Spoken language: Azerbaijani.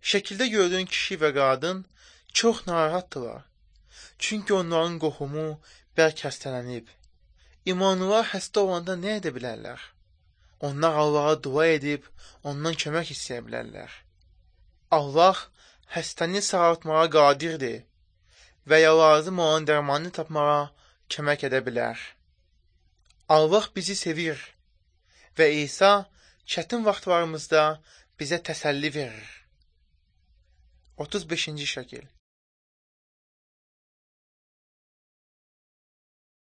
Şəkildə gördüyün kişi və qadın çox narahatdırlar. Çünki onların qohumu bərk xəstələnib. İmanlılar xəstə olanda nə edə bilərlər? Onlar Allaha dua edib, ondan kömək istəyə bilərlər. Allah xəstəni sağaltmağa qadirdir və ya lazım olan dərmanı tapmağa kömək edə bilər. Allah bizi sevir və İsa çətin vaxtlarımızda bizə təsəlli verir. 35-ci şəkil.